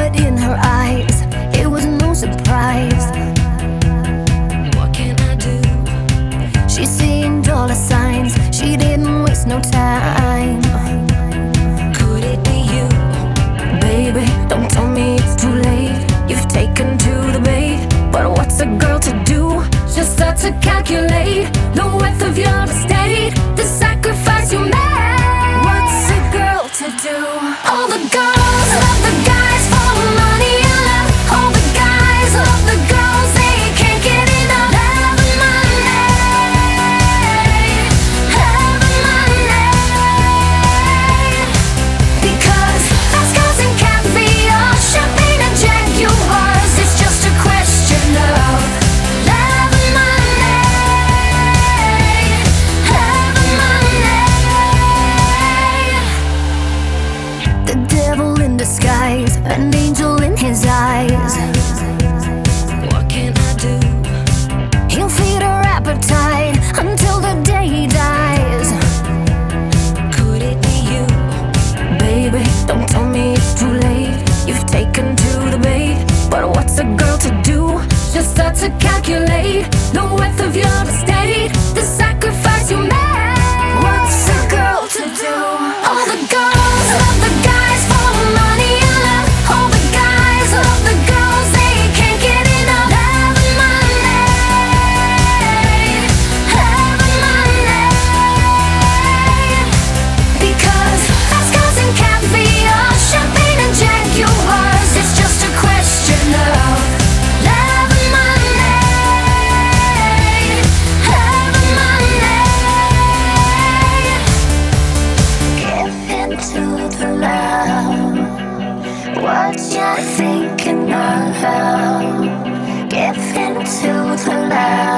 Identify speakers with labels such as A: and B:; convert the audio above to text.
A: it in her eyes. It was no surprise. What can I do? She's seeing dollar signs. She didn't waste no time. Could it be you? Baby, don't tell me it's too late. You've taken to the bait. But what's a girl to do? Just start to calculate the width of your estate, the sacrifice you made. What's a girl to do? All the girls love the guys for the money and love. All the guys love the girls, they can't get enough. Having money, having money. Because fast cars and caviar, champagne and Jaguars, it's just a question of having money, having money. The devil in disguise, an angel in his eyes. What can I do? He'll feed her appetite until the day he dies. Could it be you? Baby, don't tell me it's too late. You've taken to the bait. But what's a girl to do? Just start to calculate the width of your estate, the sacrifice you made. What's a girl to do? All the girls love the guys for the money and love. All the guys love the girls, they can't get enough. Having money, having money. Because fast cars and caviar, champagne and Jaguars, it's just a question of having money, having money. Give into the love, what you're thinking of. Give into the love.